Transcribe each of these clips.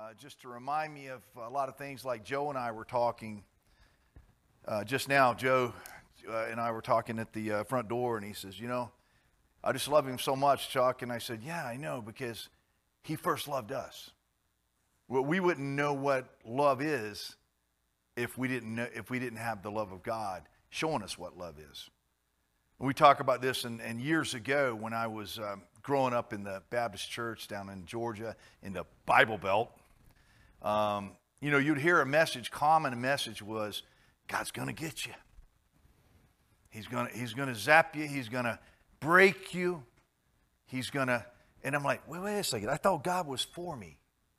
just to remind me of a lot of things like Joe and I were talking just now. Joe and I were talking at the front door, and he says, I just love him so much, Chuck. And I said, yeah, I know, because he first loved us. Well, we wouldn't know what love is if we didn't have the love of God showing us what love is. We talk about this, and years ago when I was growing up in the Baptist church down in Georgia in the Bible Belt, you'd hear a message. Common message was, God's going to get you. He's going to zap you. He's going to break you. And I'm like, wait a second. I thought God was for me,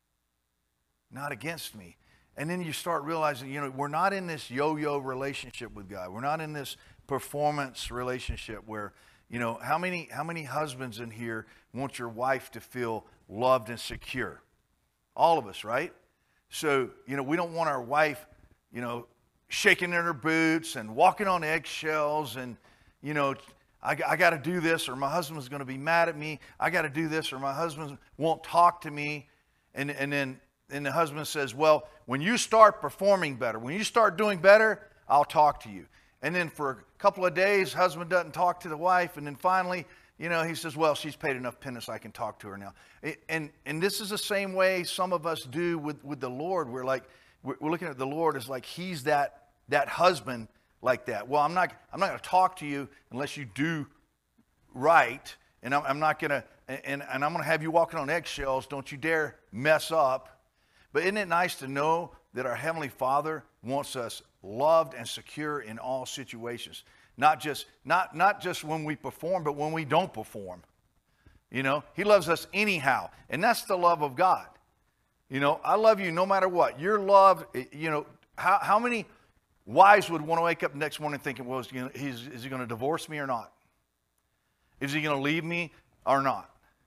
not against me. And then you start realizing, we're not in this yo-yo relationship with God. We're not in this performance relationship where, how many husbands in here want your wife to feel loved and secure? All of us, right? So, we don't want our wife, shaking in her boots and walking on eggshells and, I got to do this or my husband's going to be mad at me. I got to do this or my husband won't talk to me. And then the husband says, well, when you start performing better, when you start doing better, I'll talk to you. And then for a couple of days, husband doesn't talk to the wife. And then finally, he says, well, she's paid enough penance, I can talk to her now. And this is the same way some of us do with the Lord. We're looking at the Lord as like he's that husband like that. Well, I'm not going to talk to you unless you do right. And I'm not going to, and I'm going to have you walking on eggshells. Don't you dare mess up. But isn't it nice to know that our Heavenly Father wants us loved and secure in all situations? Not just when we perform, but when we don't perform. He loves us anyhow. And that's the love of God. I love you no matter what. You're loved. How many wives would want to wake up the next morning thinking, well, is he going to divorce me or not? Is he going to leave me or not?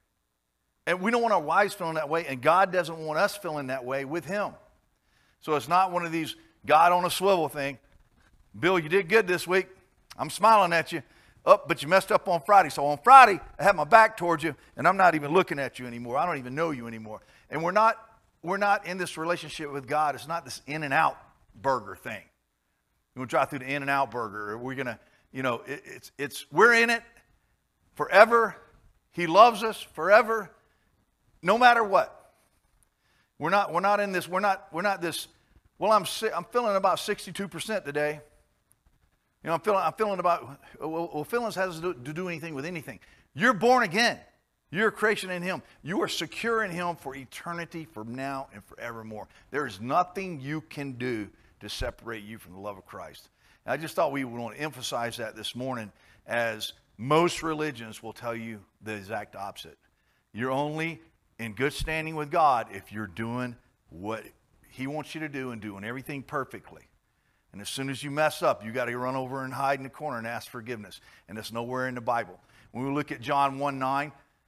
And we don't want our wives feeling that way, and God doesn't want us feeling that way with him. So it's not one of these God on a swivel thing. Bill, you did good this week. I'm smiling at you. Oh, but you messed up on Friday. So on Friday, I have my back towards you, and I'm not even looking at you anymore. I don't even know you anymore. And we're not in this relationship with God. It's not this In-N-Out burger thing. We'll drive through the In-N-Out burger. Or we're going to, we're in it forever. He loves us forever. No matter what. We're not in this, we're not this, well, I'm feeling about 62% today. I'm feeling about, well, feelings has to do anything with anything. You're born again. You're a creation in him. You are secure in him for eternity, from now and forevermore. There is nothing you can do to separate you from the love of Christ. And I just thought we would want to emphasize that this morning, as most religions will tell you the exact opposite. You're only in good standing with God if you're doing what he wants you to do and doing everything perfectly. And as soon as you mess up, you got to run over and hide in the corner and ask forgiveness. And it's nowhere in the Bible. When we look at John 1:9,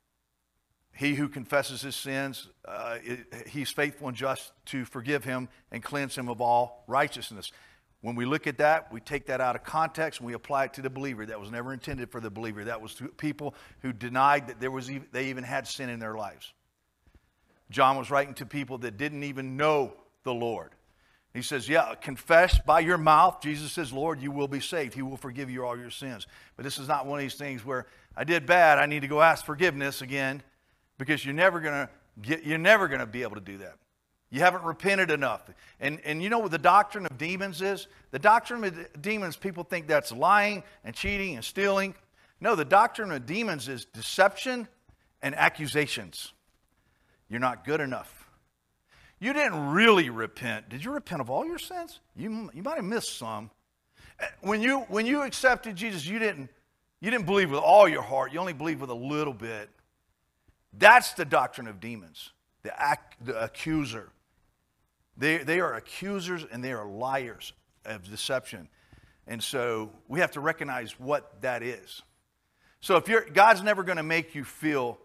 he who confesses his sins, he's faithful and just to forgive him and cleanse him of all righteousness. When we look at that, we take that out of context and we apply it to the believer. That was never intended for the believer. That was to people who denied that they even had sin in their lives. John was writing to people that didn't even know the Lord. He says, confess by your mouth. Jesus says, Lord, you will be saved. He will forgive you all your sins. But this is not one of these things where I did bad, I need to go ask forgiveness again, because you're never going to be able to do that. You haven't repented enough. And you know what the doctrine of demons is? The doctrine of demons, people think that's lying and cheating and stealing. No, the doctrine of demons is deception and accusations. You're not good enough. You didn't really repent. Did you repent of all your sins? You might have missed some. When you accepted Jesus, you didn't believe with all your heart. You only believed with a little bit. That's the doctrine of demons, the accuser. They are accusers and they are liars of deception. And so we have to recognize what that is. So God's never going to make you feel,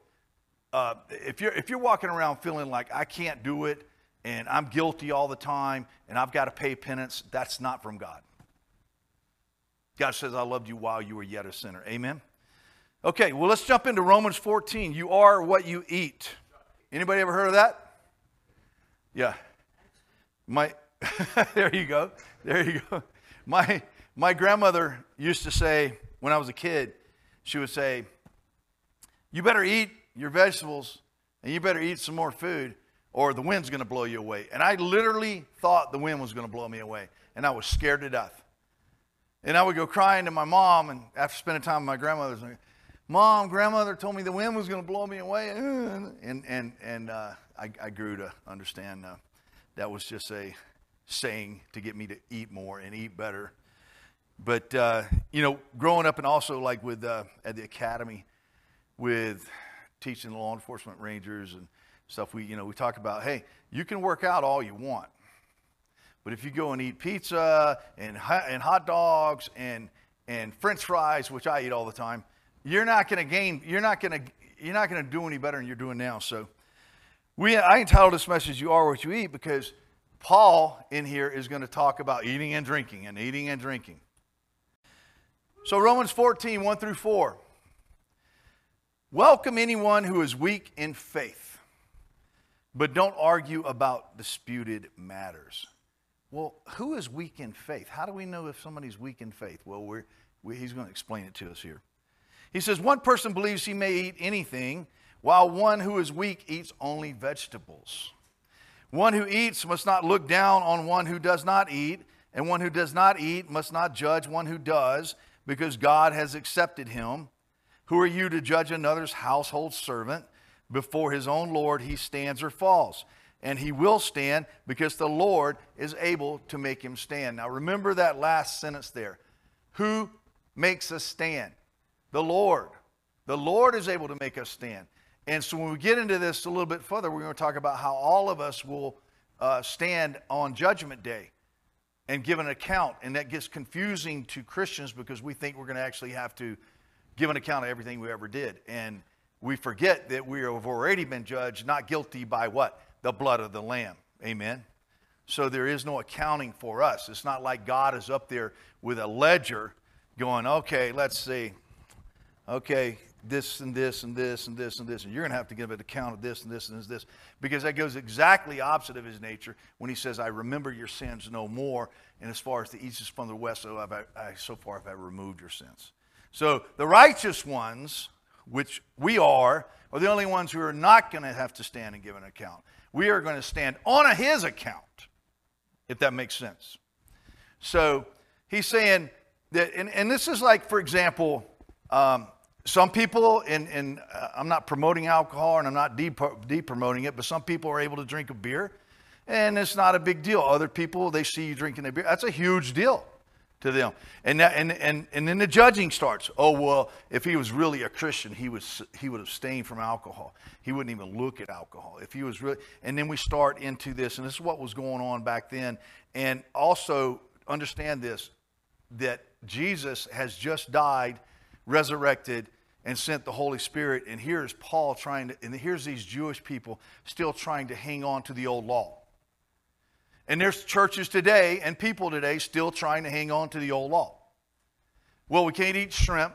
if you're walking around feeling like I can't do it and I'm guilty all the time and I've got to pay penance, that's not from God. God says, I loved you while you were yet a sinner. Amen? Okay, well, let's jump into Romans 14. You are what you eat. Anybody ever heard of that? Yeah. My, there you go. There you go. My grandmother used to say, when I was a kid, she would say, you better eat your vegetables and you better eat some more food or the wind's going to blow you away. And I literally thought the wind was going to blow me away. And I was scared to death. And I would go crying to my mom, and after spending time with my grandmother, I was like, Mom, grandmother told me the wind was going to blow me away. And I grew to understand that was just a saying to get me to eat more and eat better. But, growing up and also like with at the academy with teaching the law enforcement rangers and stuff, we talk about, hey, you can work out all you want. But if you go and eat pizza and hot dogs and French fries, which I eat all the time, you're not going to do any better than you're doing now. So I entitled this message, You Are What You Eat, because Paul in here is going to talk about eating and drinking and eating and drinking. So Romans 14, 1 through 4. Welcome anyone who is weak in faith, but don't argue about disputed matters. Well, who is weak in faith? How do we know if somebody's weak in faith? Well, he's going to explain it to us here. He says, one person believes he may eat anything, while one who is weak eats only vegetables. One who eats must not look down on one who does not eat, and one who does not eat must not judge one who does, because God has accepted him. Who are you to judge another's household servant? Before his own Lord he stands or falls. And he will stand because the Lord is able to make him stand. Now remember that last sentence there. Who makes us stand? The Lord. The Lord is able to make us stand. And so when we get into this a little bit further, we're going to talk about how all of us will stand on Judgment Day and give an account. And that gets confusing to Christians because we think we're going to actually have to give an account of everything we ever did. And we forget that we have already been judged, not guilty by what? The blood of the Lamb. Amen. So there is no accounting for us. It's not like God is up there with a ledger going, okay, let's see. Okay, this and this and this and this and this. And you're going to have to give an account of this and this and this. Because that goes exactly opposite of his nature when he says, I remember your sins no more. And as far as the east is from the west, so far have I removed your sins. So the righteous ones, which we are the only ones who are not going to have to stand and give an account. We are going to stand on his account, if that makes sense. So he's saying that, and this is like, for example, some people, and I'm not promoting alcohol and I'm not de-promoting it, but some people are able to drink a beer and it's not a big deal. Other people, they see you drinking a beer. That's a huge deal to them. And then the judging starts. Oh, well, if he was really a Christian, he would abstain from alcohol. He wouldn't even look at alcohol. If he was really, and then we start into this, and this is what was going on back then. And also understand this, that Jesus has just died, resurrected, and sent the Holy Spirit. And here's Paul and here's these Jewish people still trying to hang on to the old law. And there's churches today and people today still trying to hang on to the old law. Well, we can't eat shrimp.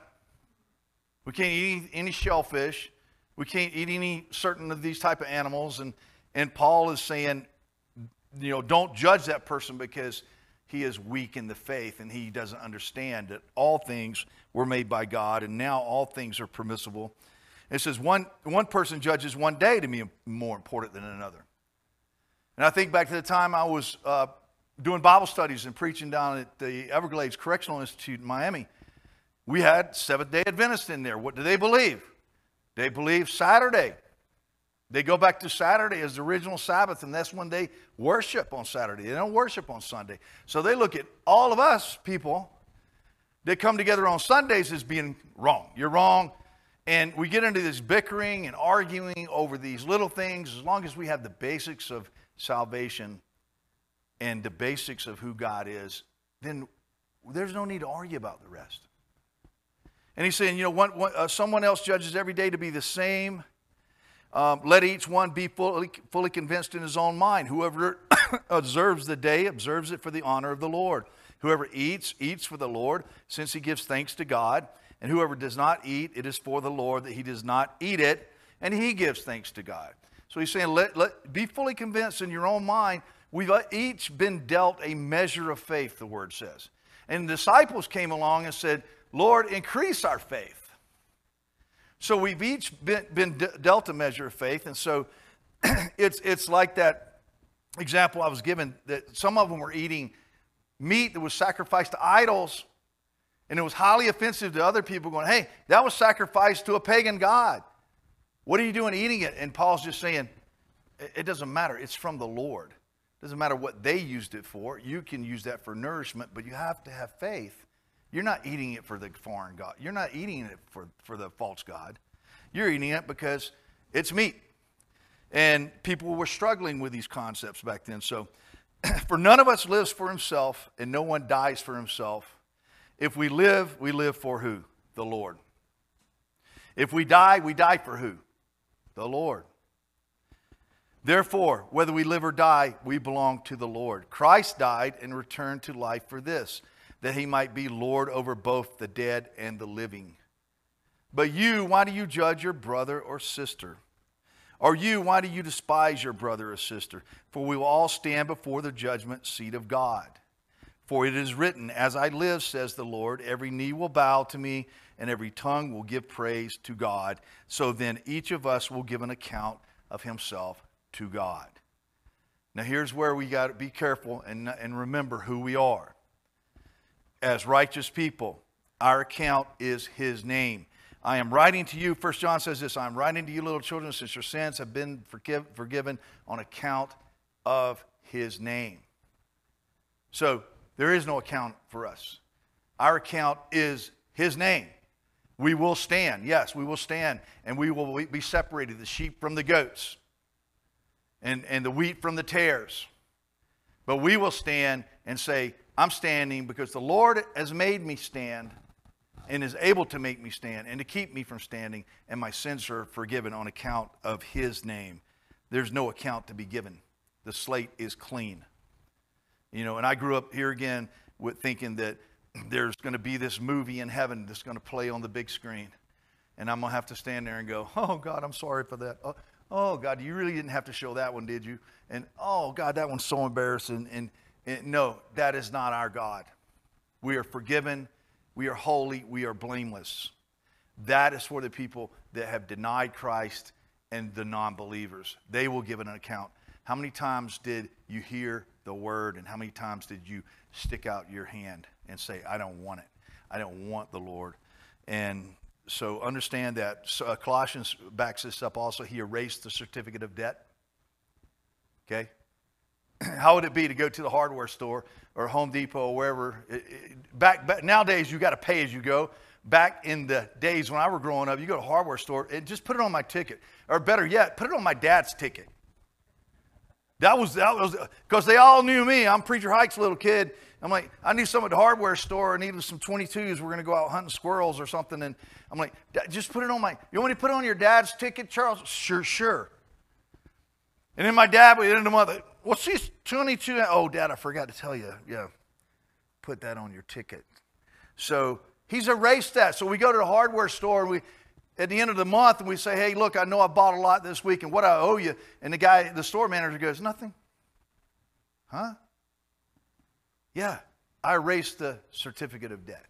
We can't eat any shellfish. We can't eat any certain of these type of animals. And Paul is saying, don't judge that person because he is weak in the faith and he doesn't understand that all things were made by God and now all things are permissible. It says one person judges one day to be more important than another. And I think back to the time I was doing Bible studies and preaching down at the Everglades Correctional Institute in Miami. We had Seventh-day Adventists in there. What do they believe? They believe Saturday. They go back to Saturday as the original Sabbath, and that's when they worship on Saturday. They don't worship on Sunday. So they look at all of us people that come together on Sundays as being wrong. You're wrong. And we get into this bickering and arguing over these little things. As long as we have the basics of salvation and the basics of who God is, then there's no need to argue about the rest. And he's saying, someone else judges every day to be the same. Let each one be fully convinced in his own mind. Whoever observes the day, observes it for the honor of the Lord. Whoever eats, eats for the Lord, since he gives thanks to God. And whoever does not eat, it is for the Lord that he does not eat it, and he gives thanks to God. So he's saying, be fully convinced in your own mind. We've each been dealt a measure of faith, the word says. And the disciples came along and said, Lord, increase our faith. So we've each been dealt a measure of faith. And so it's like that example I was given, that some of them were eating meat that was sacrificed to idols, and it was highly offensive to other people, going, hey, that was sacrificed to a pagan god. What are you doing eating it? And Paul's just saying, it doesn't matter. It's from the Lord. It doesn't matter what they used it for. You can use that for nourishment, but you have to have faith. You're not eating it for the foreign god. You're not eating it for the false god. You're eating it because it's meat. And people were struggling with these concepts back then. So, for none of us lives for himself, and no one dies for himself. If we live for who? The Lord. If we die for who? The Lord. Therefore, whether we live or die, we belong to the Lord. Christ died and returned to life for this, that he might be Lord over both the dead and the living. But you, why do you judge your brother or sister? Or you, why do you despise your brother or sister? For we will all stand before the judgment seat of God. For it is written, as I live, says the Lord, every knee will bow to me, and every tongue will give praise to God. So then each of us will give an account of himself to God. Now here's where we got to be careful and remember who we are. As righteous people, our account is his name. I am writing to you, 1 John says this, I am writing to you, little children, since your sins have been forgiven on account of his name. So, there is no account for us. Our account is his name. We will stand. Yes, we will stand, and we will be separated, the sheep from the goats, and the wheat from the tares. But we will stand and say, I'm standing because the Lord has made me stand, and is able to make me stand and to keep me from standing, and my sins are forgiven on account of his name. There's no account to be given. The slate is clean. You know, and I grew up here again with thinking that there's going to be this movie in heaven that's going to play on the big screen. And I'm going to have to stand there and go, oh, God, I'm sorry for that. Oh, God, you really didn't have to show that one, did you? And, oh, God, that one's so embarrassing. And no, that is not our God. We are forgiven. We are holy. We are blameless. That is for the people that have denied Christ and the non-believers. They will give an account. How many times did you hear the word, and how many times did you stick out your hand and say, I don't want it. I don't want the Lord. And so understand that. So, Colossians backs this up also. He erased the certificate of debt. Okay? How would it be to go to the hardware store or Home Depot or wherever? Back nowadays, you got to pay as you go. Back in the days when I was growing up, you go to a hardware store and just put it on my ticket. Or better yet, put it on my dad's ticket. That was because they all knew me. I'm Preacher Hike's little kid. I'm like, I knew someone at the hardware store and needed some 22s. We're going to go out hunting squirrels or something. And I'm like, just put it on you want me to put it on your dad's ticket, Charles? Sure. And then my dad would end the month, what's this 22? Oh, Dad, I forgot to tell you. Yeah, put that on your ticket. So he's erased that. So we go to the hardware store and at the end of the month, and we say, hey, look, I know I bought a lot this week, and what I owe you. And the store manager goes, nothing. Huh? Yeah, I erased the certificate of debt.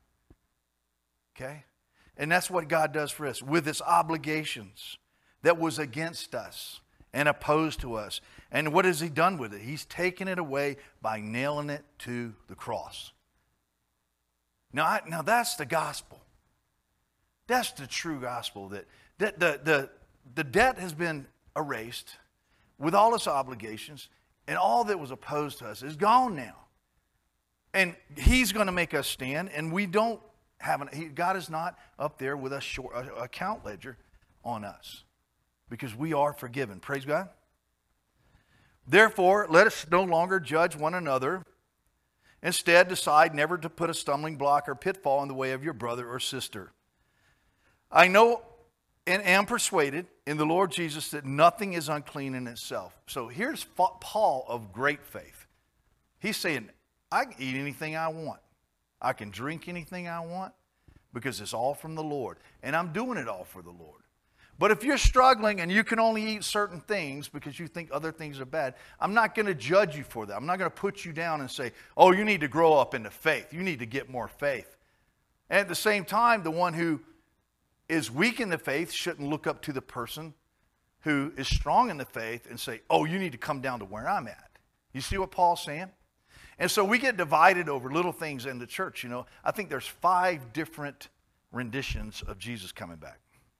Okay? And that's what God does for us with his obligations that was against us and opposed to us. And what has he done with it? He's taken it away by nailing it to the cross. Now that's the gospel. That's the true gospel, that the debt has been erased with all its obligations, and all that was opposed to us is gone now. And he's going to make us stand, and we don't have God is not up there with a short account ledger on us, because we are forgiven. Praise God. Therefore, let us no longer judge one another. Instead, decide never to put a stumbling block or pitfall in the way of your brother or sister. I know and am persuaded in the Lord Jesus that nothing is unclean in itself. So here's Paul of great faith. He's saying, I can eat anything I want. I can drink anything I want because it's all from the Lord. And I'm doing it all for the Lord. But if you're struggling and you can only eat certain things because you think other things are bad, I'm not going to judge you for that. I'm not going to put you down and say, oh, you need to grow up into faith. You need to get more faith. And at the same time, the one who is weak in the faith shouldn't look up to the person who is strong in the faith and say, oh, you need to come down to where I'm at. You see what Paul's saying? And so we get divided over little things in the church. You know, I think there's 5 different renditions of Jesus coming back.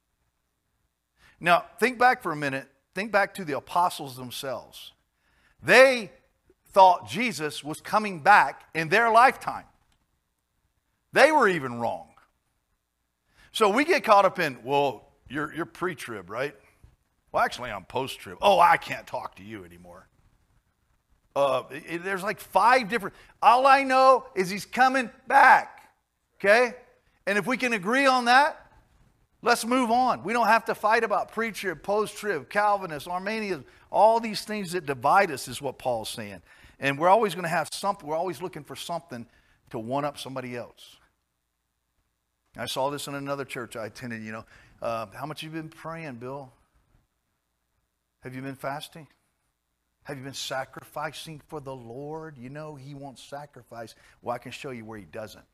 Now, think back for a minute. Think back to the apostles themselves. They thought Jesus was coming back in their lifetime. They were even wrong. So we get caught up in, well, you're pre-trib, right? Well, actually, I'm post-trib. Oh, I can't talk to you anymore. There's like 5 different. All I know is he's coming back. Okay? And if we can agree on that, let's move on. We don't have to fight about pre-trib, post-trib, Calvinists, Arminians. All these things that divide us is what Paul's saying. And we're always going to have something. We're always looking for something to one-up somebody else. I saw this in another church I attended, you know. How much have you been praying, Bill? Have you been fasting? Have you been sacrificing for the Lord? You know he wants sacrifice. Well, I can show you where he doesn't.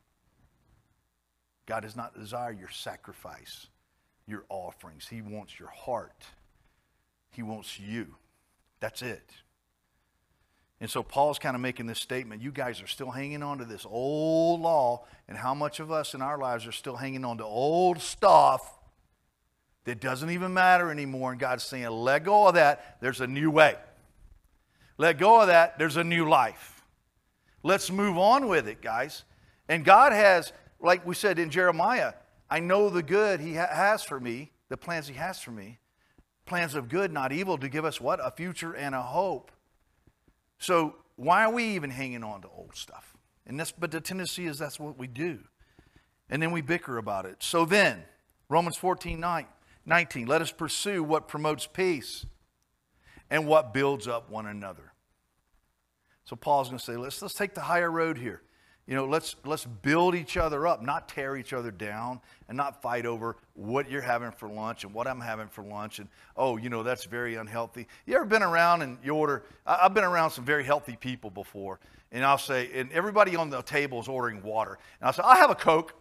God does not desire your sacrifice, your offerings. He wants your heart. He wants you. That's it. And so Paul's kind of making this statement. You guys are still hanging on to this old law, and how much of us in our lives are still hanging on to old stuff that doesn't even matter anymore. And God's saying, let go of that. There's a new way. Let go of that. There's a new life. Let's move on with it, guys. And God has, like we said in Jeremiah, I know the good he has for me, the plans he has for me, plans of good, not evil, to give us what? A future and a hope. So why are we even hanging on to old stuff? But the tendency is that's what we do. And then we bicker about it. So then, Romans 14:19, let us pursue what promotes peace and what builds up one another. So Paul's going to say, let's take the higher road here. You know, let's build each other up, not tear each other down, and not fight over what you're having for lunch and what I'm having for lunch. And, oh, you know, that's very unhealthy. You ever been around and you order, I've been around some very healthy people before, and I'll say, and everybody on the table is ordering water. And I'll say, I have a Coke.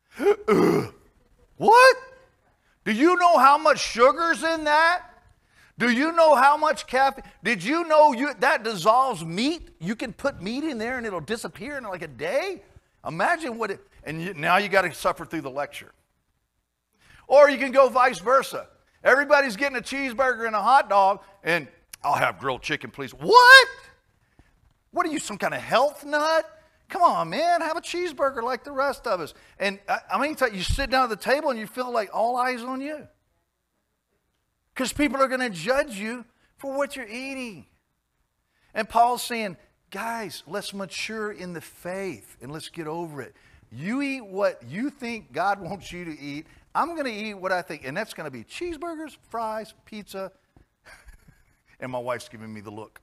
What? Do you know how much sugar's in that? Do you know how much caffeine? Did you know that dissolves meat? You can put meat in there and it'll disappear in like a day? Imagine what it, and now you got to suffer through the lecture. Or you can go vice versa. Everybody's getting a cheeseburger and a hot dog, and I'll have grilled chicken, please. What? What are you, some kind of health nut? Come on, man, have a cheeseburger like the rest of us. And I mean, you sit down at the table and you feel like all eyes on you. Because people are going to judge you for what you're eating. And Paul's saying, guys, let's mature in the faith and let's get over it. You eat what you think God wants you to eat. I'm going to eat what I think. And that's going to be cheeseburgers, fries, pizza. And my wife's giving me the look.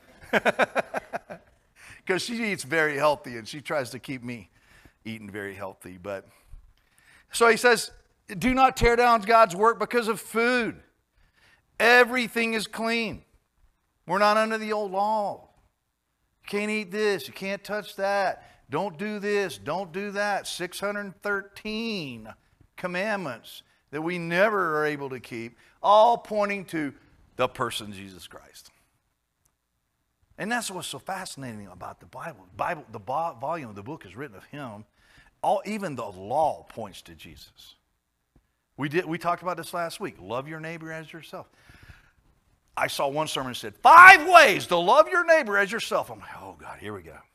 Because she eats very healthy and she tries to keep me eating very healthy. But so he says, do not tear down God's work because of food. Everything is clean. We're not under the old law. You can't eat this. You can't touch that. Don't do this. Don't do that. 613 commandments that we never are able to keep, all pointing to the person Jesus Christ. And that's what's so fascinating about the Bible. The volume of the book is written of him. Even the law points to Jesus. We talked about this last week. Love your neighbor as yourself. I saw one sermon that said, 5 ways to love your neighbor as yourself. I'm like, oh God, here we go.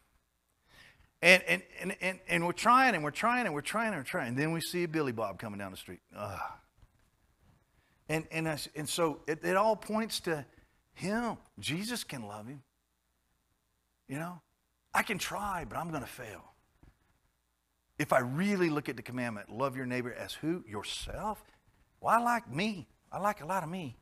And we're trying and we're trying and we're trying and we're trying. And then we see Billy Bob coming down the street. And so it all points to him. Jesus can love him. You know, I can try, but I'm going to fail. If I really look at the commandment, love your neighbor as who? Yourself? Well, I like me. I like a lot of me.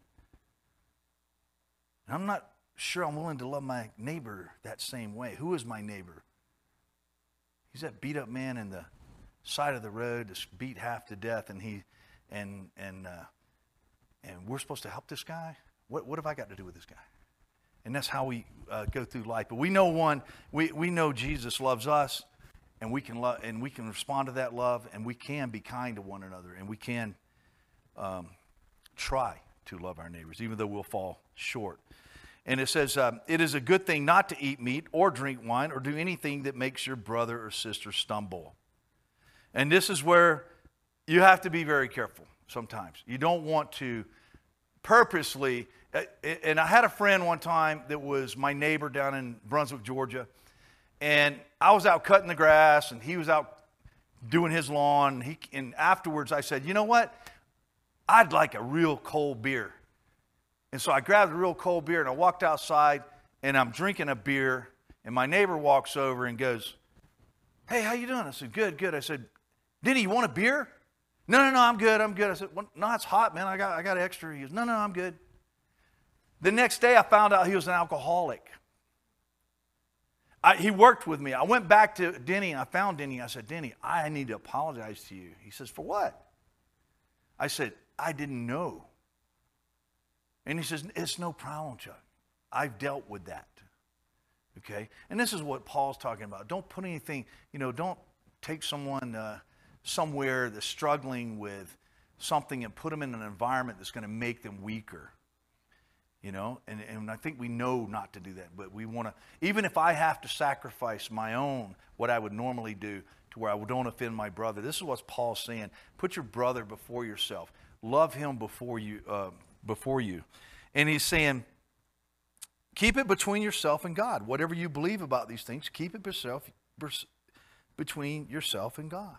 And I'm not sure I'm willing to love my neighbor that same way. Who is my neighbor? He's that beat up man in the side of the road that's beat half to death, and and we're supposed to help this guy. What have I got to do with this guy? And that's how we go through life. But we know we know Jesus loves us, and we can love, and we can respond to that love, and we can be kind to one another, and we can try to love our neighbors, even though we'll fall short. And it says, it is a good thing not to eat meat or drink wine or do anything that makes your brother or sister stumble. And this is where you have to be very careful sometimes. You don't want to purposely, and I had a friend one time that was my neighbor down in Brunswick, Georgia, and I was out cutting the grass, and he was out doing his lawn, and afterwards I said, you know what? I'd like a real cold beer. And so I grabbed a real cold beer, and I walked outside, and I'm drinking a beer, and my neighbor walks over and goes, hey, how you doing? I said, good, good. I said, Denny, you want a beer? No, I'm good. I said, well, no, it's hot, man. I got extra. He goes, no, I'm good. The next day I found out he was an alcoholic. He worked with me. I went back to Denny, and I found Denny. I said, Denny, I need to apologize to you. He says, for what? I said, I didn't know. And he says, it's no problem, Chuck. I've dealt with that. Okay? And this is what Paul's talking about. Don't put anything, don't take someone somewhere that's struggling with something and put them in an environment that's going to make them weaker. And I think we know not to do that. But we want to, even if I have to sacrifice my own, what I would normally do to where I don't offend my brother. This is what Paul's saying. Put your brother before yourself. Love him before you. And he's saying, keep it between yourself and God. Whatever you believe about these things, keep it between yourself and God.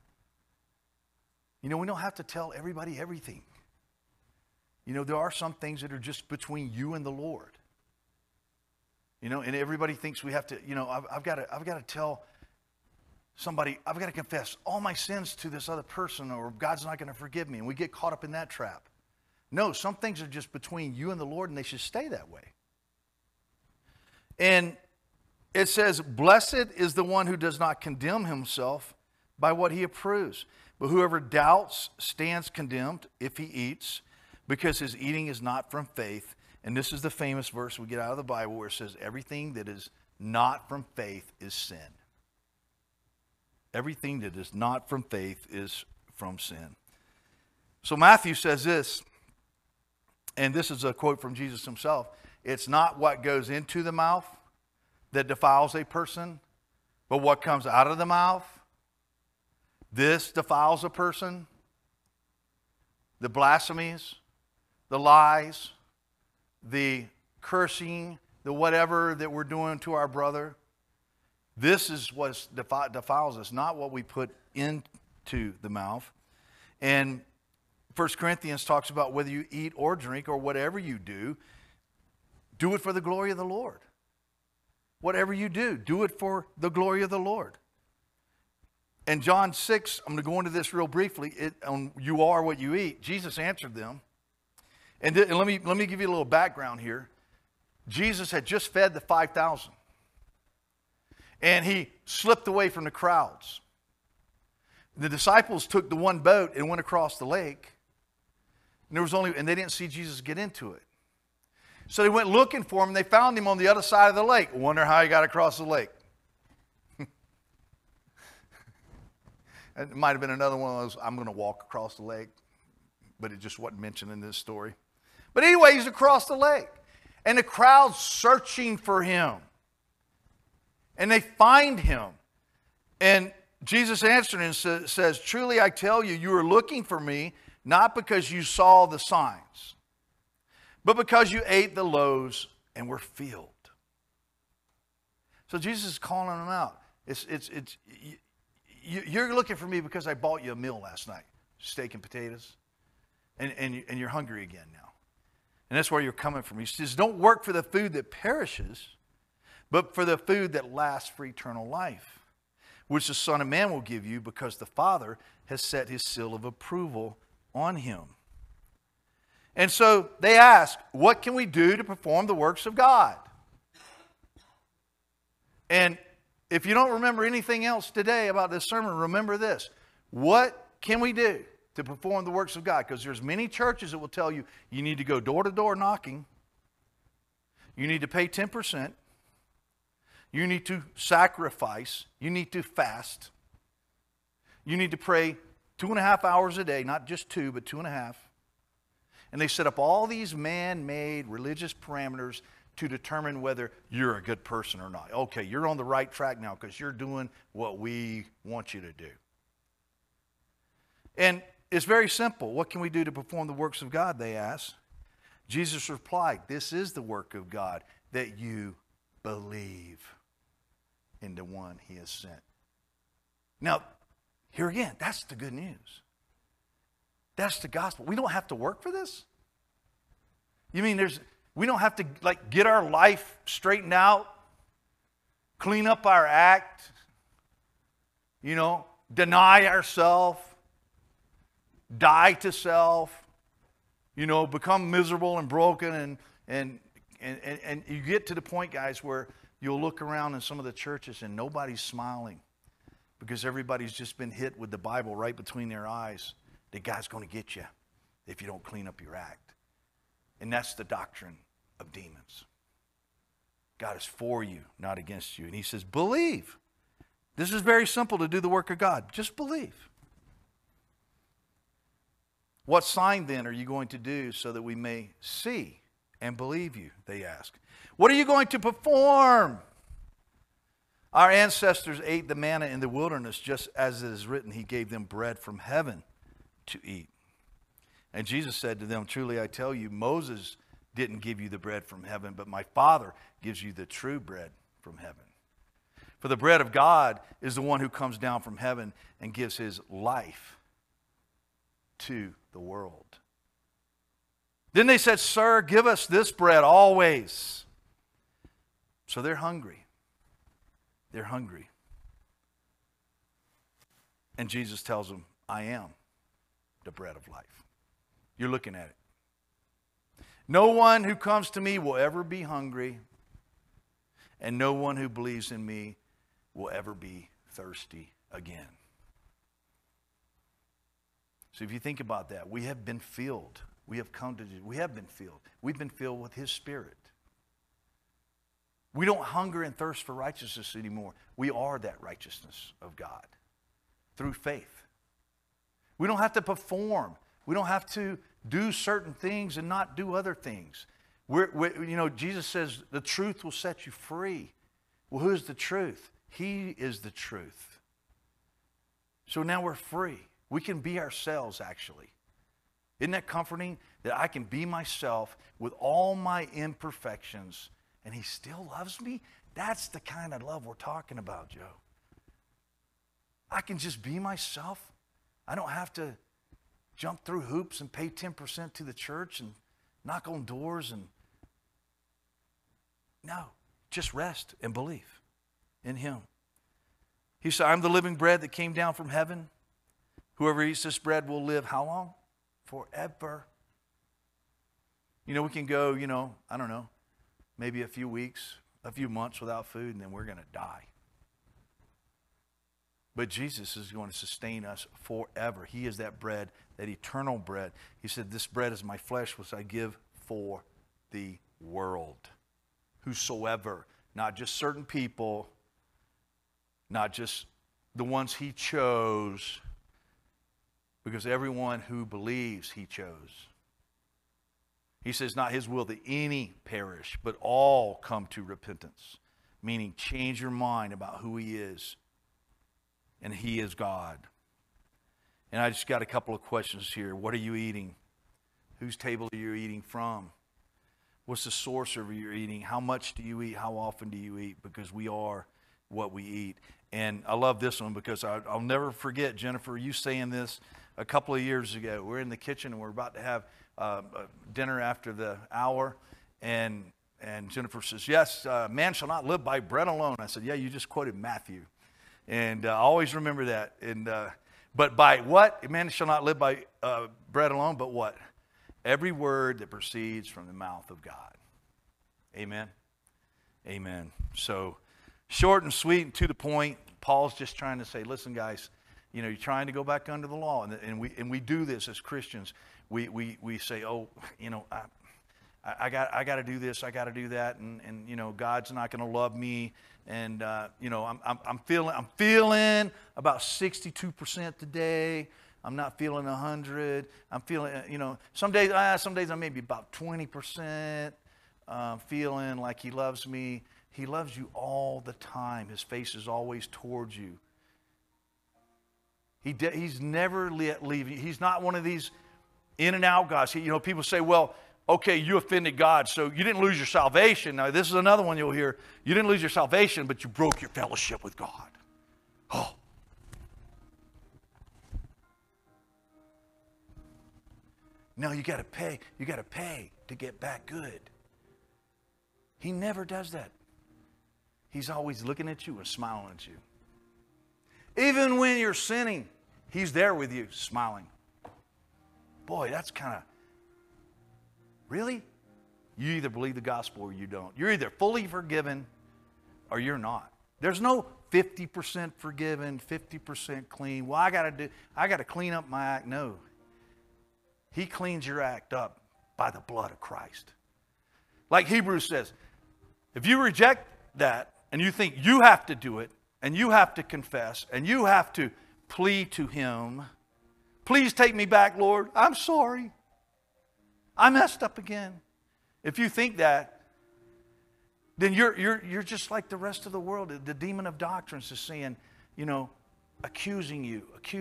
We don't have to tell everybody everything. There are some things that are just between you and the Lord. And everybody thinks we have to, I've got to tell somebody, I've got to confess all my sins to this other person, or God's not going to forgive me. And we get caught up in that trap. No, some things are just between you and the Lord, and they should stay that way. And it says, blessed is the one who does not condemn himself by what he approves. But whoever doubts stands condemned if he eats, because his eating is not from faith. And this is the famous verse we get out of the Bible where it says, everything that is not from faith is sin. Everything that is not from faith is from sin. So Matthew says this, and this is a quote from Jesus himself. It's not what goes into the mouth that defiles a person, but what comes out of the mouth. This defiles a person. The blasphemies, the lies, the cursing, the whatever that we're doing to our brother. This is what defiles us, not what we put into the mouth. And 1 Corinthians talks about whether you eat or drink or whatever you do it for the glory of the Lord. Whatever you do it for the glory of the Lord. And John 6, I'm going to go into this real briefly. You are what you eat. Jesus answered them. And let me give you a little background here. Jesus had just fed the 5,000. And he slipped away from the crowds. The disciples took the one boat and went across the lake. And they didn't see Jesus get into it. So they went looking for him, and they found him on the other side of the lake. Wonder how he got across the lake. It might have been another one of those, I'm going to walk across the lake. But it just wasn't mentioned in this story. But anyway, he's across the lake. And the crowd's searching for him. And they find him. And Jesus answered and says, truly I tell you, you are looking for me, not because you saw the signs, but because you ate the loaves and were filled. So Jesus is calling them out. You're looking for me because I bought you a meal last night, steak and potatoes, and you're hungry again now. And that's where you're coming from. He says, don't work for the food that perishes, but for the food that lasts for eternal life, which the Son of Man will give you, because the Father has set his seal of approval on him. And so they ask, what can we do to perform the works of God? And if you don't remember anything else today about this sermon, remember this. What can we do? to perform the works of God, because there's many churches that will tell you, you need to go door to door knocking. You need to pay 10%. You need to sacrifice. You need to fast. You need to pray 2.5 hours a day, not just 2, but 2.5. And they set up all these man-made religious parameters to determine whether you're a good person or not. Okay, you're on the right track now because you're doing what we want you to do. And it's very simple. What can we do to perform the works of God, they asked. Jesus replied, this is the work of God, that you believe in the one he has sent. Now, here again, that's the good news. That's the gospel. We don't have to work for this? You mean we don't have to get our life straightened out, clean up our act, deny ourselves, die to self, become miserable and broken, and you get to the point, guys, where you'll look around in some of the churches and nobody's smiling because everybody's just been hit with the Bible right between their eyes. That God's going to get you if you don't clean up your act. And that's the doctrine of demons. God is for you, not against you. And he says, believe. This is very simple to do the work of God. Just believe. What sign then are you going to do so that we may see and believe you? They ask. What are you going to perform? Our ancestors ate the manna in the wilderness, just as it is written, he gave them bread from heaven to eat. And Jesus said to them, truly I tell you, Moses didn't give you the bread from heaven, but my Father gives you the true bread from heaven. For the bread of God is the one who comes down from heaven and gives his life to the world. Then they said, sir, give us this bread always. So they're hungry. They're hungry. And Jesus tells them, I am the bread of life. You're looking at it. No one who comes to me will ever be hungry, and no one who believes in me will ever be thirsty again. So if you think about that, we have been filled. We have been filled. We've been filled with his Spirit. We don't hunger and thirst for righteousness anymore. We are that righteousness of God through faith. We don't have to perform. We don't have to do certain things and not do other things. Jesus says the truth will set you free. Well, who is the truth? He is the truth. So now we're free. We can be ourselves, actually. Isn't that comforting? That I can be myself with all my imperfections, and he still loves me? That's the kind of love we're talking about, Joe. I can just be myself. I don't have to jump through hoops and pay 10% to the church and knock on doors. No, just rest and believe in him. He said, I'm the living bread that came down from heaven. Whoever eats this bread will live how long? Forever. We can go, I don't know, maybe a few weeks, a few months without food, and then we're going to die. But Jesus is going to sustain us forever. He is that bread, that eternal bread. He said, this bread is my flesh, which I give for the world. Whosoever, not just certain people, not just the ones he chose, because everyone who believes he chose. He says, not his will that any perish, but all come to repentance. Meaning, change your mind about who he is. And he is God. And I just got a couple of questions here. What are you eating? Whose table are you eating from? What's the source of your eating? How much do you eat? How often do you eat? Because we are what we eat. And I love this one because I'll never forget, Jennifer, you saying this a couple of years ago. We're in the kitchen and we're about to have dinner after the hour. And Jennifer says, yes, man shall not live by bread alone. I said, yeah, you just quoted Matthew. And I always remember that. And but by what? Man shall not live by bread alone, but what? Every word that proceeds from the mouth of God. Amen? Amen. So, short and sweet and to the point. Paul's just trying to say, listen, guys, You know, you're trying to go back under the law. And we do this as Christians. We say, oh, you know, I got to do this, I got to do that, and you know, God's not going to love me, and you know, I'm feeling about 62% today. I'm not feeling 100. I'm feeling, you know, some days I may be about 20%. Feeling like He loves me. He loves you all the time. His face is always towards you. He's never leaving. He's not one of these in and out guys. You know, people say, well, okay, you offended God, so you didn't lose your salvation. Now, this is another one you'll hear. You didn't lose your salvation, but you broke your fellowship with God. Oh. No, you got to pay. You got to pay to get back good. He never does that. He's always looking at you and smiling at you. Even when you're sinning, He's there with you, smiling. Boy, that's kind of, really? You either believe the gospel or you don't. You're either fully forgiven or you're not. There's no 50% forgiven, 50% clean. Well, I got to clean up my act. No. He cleans your act up by the blood of Christ. Like Hebrews says, if you reject that and you think you have to do it and you have to confess and you have to plead to Him, please take me back, Lord. I'm sorry. I messed up again. If you think that, then you're just like the rest of the world. The demon of doctrines is saying, you know, accusing you.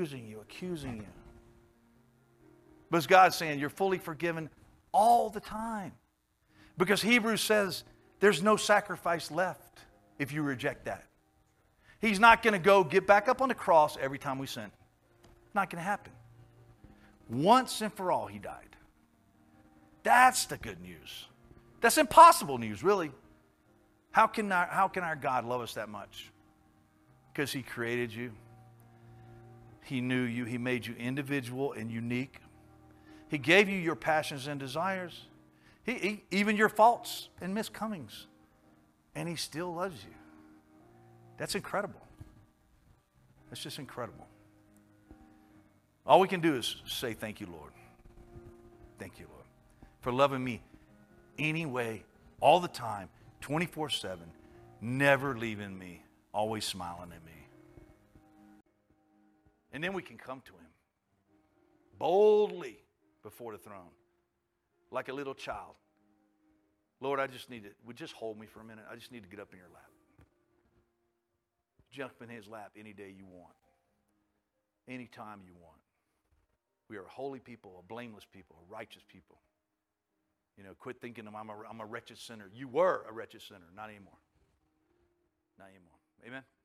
But God's saying you're fully forgiven all the time. Because Hebrews says there's no sacrifice left if you reject that. He's not going to go get back up on the cross every time we sin. Not going to happen. Once and for all, He died. That's the good news. That's impossible news, really. How can our God love us that much? Because He created you. He knew you. He made you individual and unique. He gave you your passions and desires. Even your faults and miscomings. And He still loves you. That's incredible. That's just incredible. All we can do is say, thank you, Lord. Thank you, Lord, for loving me anyway, all the time, 24/7, never leaving me, always smiling at me. And then we can come to Him boldly before the throne, like a little child. Lord, would just hold me for a minute. I just need to get up in your lap. Jump in His lap any day you want, anytime you want. We are a holy people, a blameless people, a righteous people. You know, quit thinking I'm a wretched sinner. You were a wretched sinner, not anymore. Not anymore. Amen?